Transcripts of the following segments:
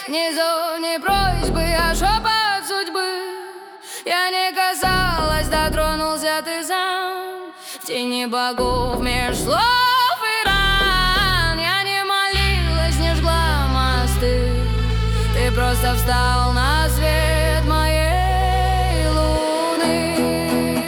Ни зов, ни просьбы, а шепот судьбы. Я не касалась, дотронулся ты сам. В тени богов меж слов и ран. Я не молилась, не жгла мосты. Ты просто встал на свет моей луны.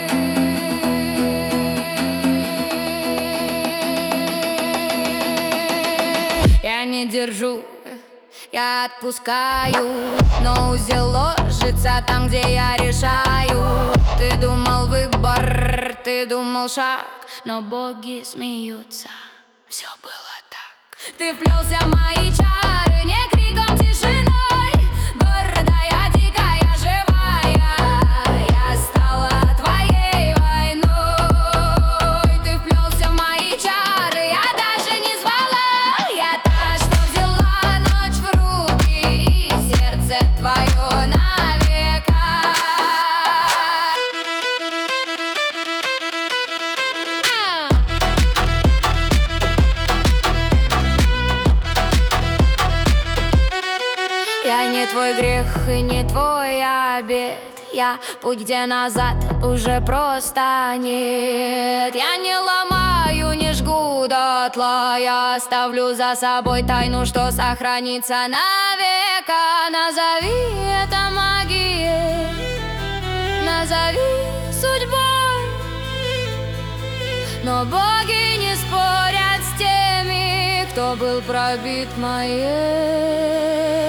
Я не держу, я отпускаю, но узел ложится там, где я решаю. Ты думал выбор, ты думал шаг, но боги смеются, все было так. Ты вплелся в мои чары, не криком, тишиной. Гордая, дикая, живая, я стала твоей войной. Ты вплелся в мои чары, я даже не звала. Я та, что взяла ночь в руки, и сердце твое навека. Я не твой грех и не твой обет. Я путь, где назад уже просто нет. Я не ломаю, не жгу дотла. Я оставлю за собой тайну, что сохранится навека. Назови это магией, назови судьбой, но боги не спорят с теми, кто был пробит моей